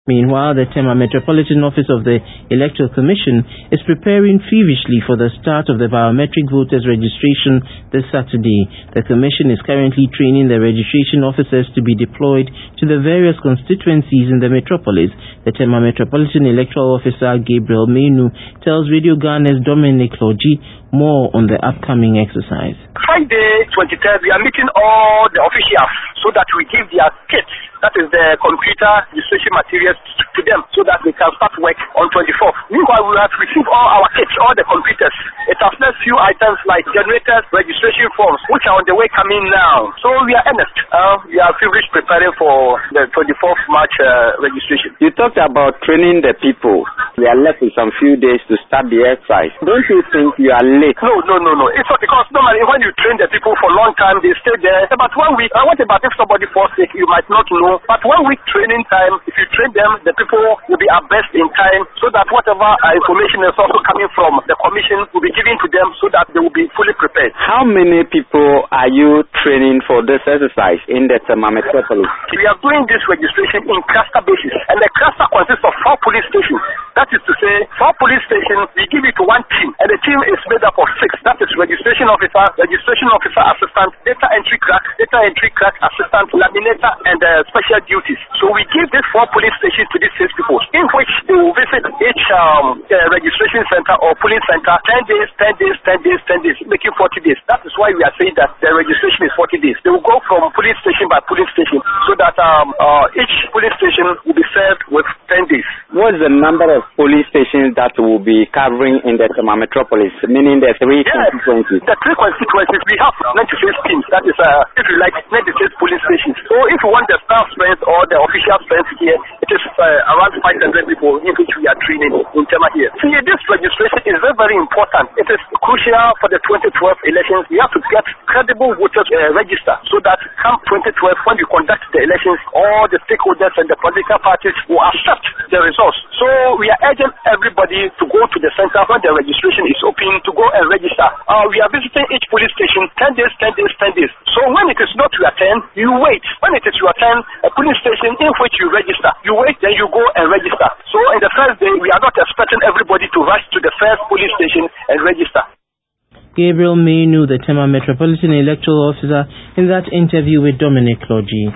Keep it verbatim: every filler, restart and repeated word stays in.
Meanwhile, the Tema Metropolitan Office of the Electoral Commission is preparing feverishly for the start of the biometric voters registration this Saturday. The Commission is currently training the registration officers to be deployed to the various constituencies in the metropolis. The Tema Metropolitan Electoral Officer Gabriel Menu tells Radio Ghana's Dominic Logie more on the upcoming exercise. Friday, twenty-third, we are meeting all the officials so that we give their kits, that is the computer registration materials, to them so that they can start work on twenty-fourth. Meanwhile, we have received all our kits, all the computers. It has left few items like generators, registration forms, which are on the way coming now. So we are earnest. Uh, we are feverish preparing for the twenty-fourth March uh, registration. You talked about training the people. We are left with some few days to start the exercise. Don't you think you are late? No, no, no, no. It's not because normally when you train the people for a long time, they stay there. But one week, uh, what about if somebody falls sick? You might not know. But one week training time, if you train them, the people will be at best in time so that whatever uh, information is also coming from the commission will be given to them so that they will be fully prepared. How many people are you training for this exercise in the Tema Metropolis? We are doing this registration in cluster basis, and the cluster consists of four police stations. That is to say, four police stations, we give it to one team, and the team is made up of six. That is registration officer, registration officer assistant, data entry clerk, data entry clerk assistant, laminator, and uh, special duties. So we give these four police stations to these six people, in which they will visit each um, uh, registration center or police center ten days, ten days, ten days, ten days, making forty days. That is why we are saying that the registration is forty days. They will go from police station by police station so that um, uh, each police station will be served with ten days. What is the number of police stations that will be covering in the Tema Metropolis, meaning the three yes, constituencies? The three constituencies, we have ninety-six teams. That is, uh, if you like, ninety-six police stations. So if you want the staff strength or the official strength here, it is uh, around five hundred people in which we are training in Tema here. See, this registration is very, very important. It is crucial for the twenty twelve elections. We have to get credible voters uh, register so that come twenty twelve, when we conduct the elections, all the stakeholders and the political parties will accept the results. So we are urging everybody to go to the center when the registration is open to go and register. Uh, we are visiting each police station ten days, ten days, ten days. So when it is not your turn, you wait. When it is your turn, a police station in which you register, you wait, then you go and register. So in the first day, we are not expecting everybody to rush to the first police station and register. Gabriel Menu, the Tema Metropolitan Electoral Officer, in that interview with Dominic Logie.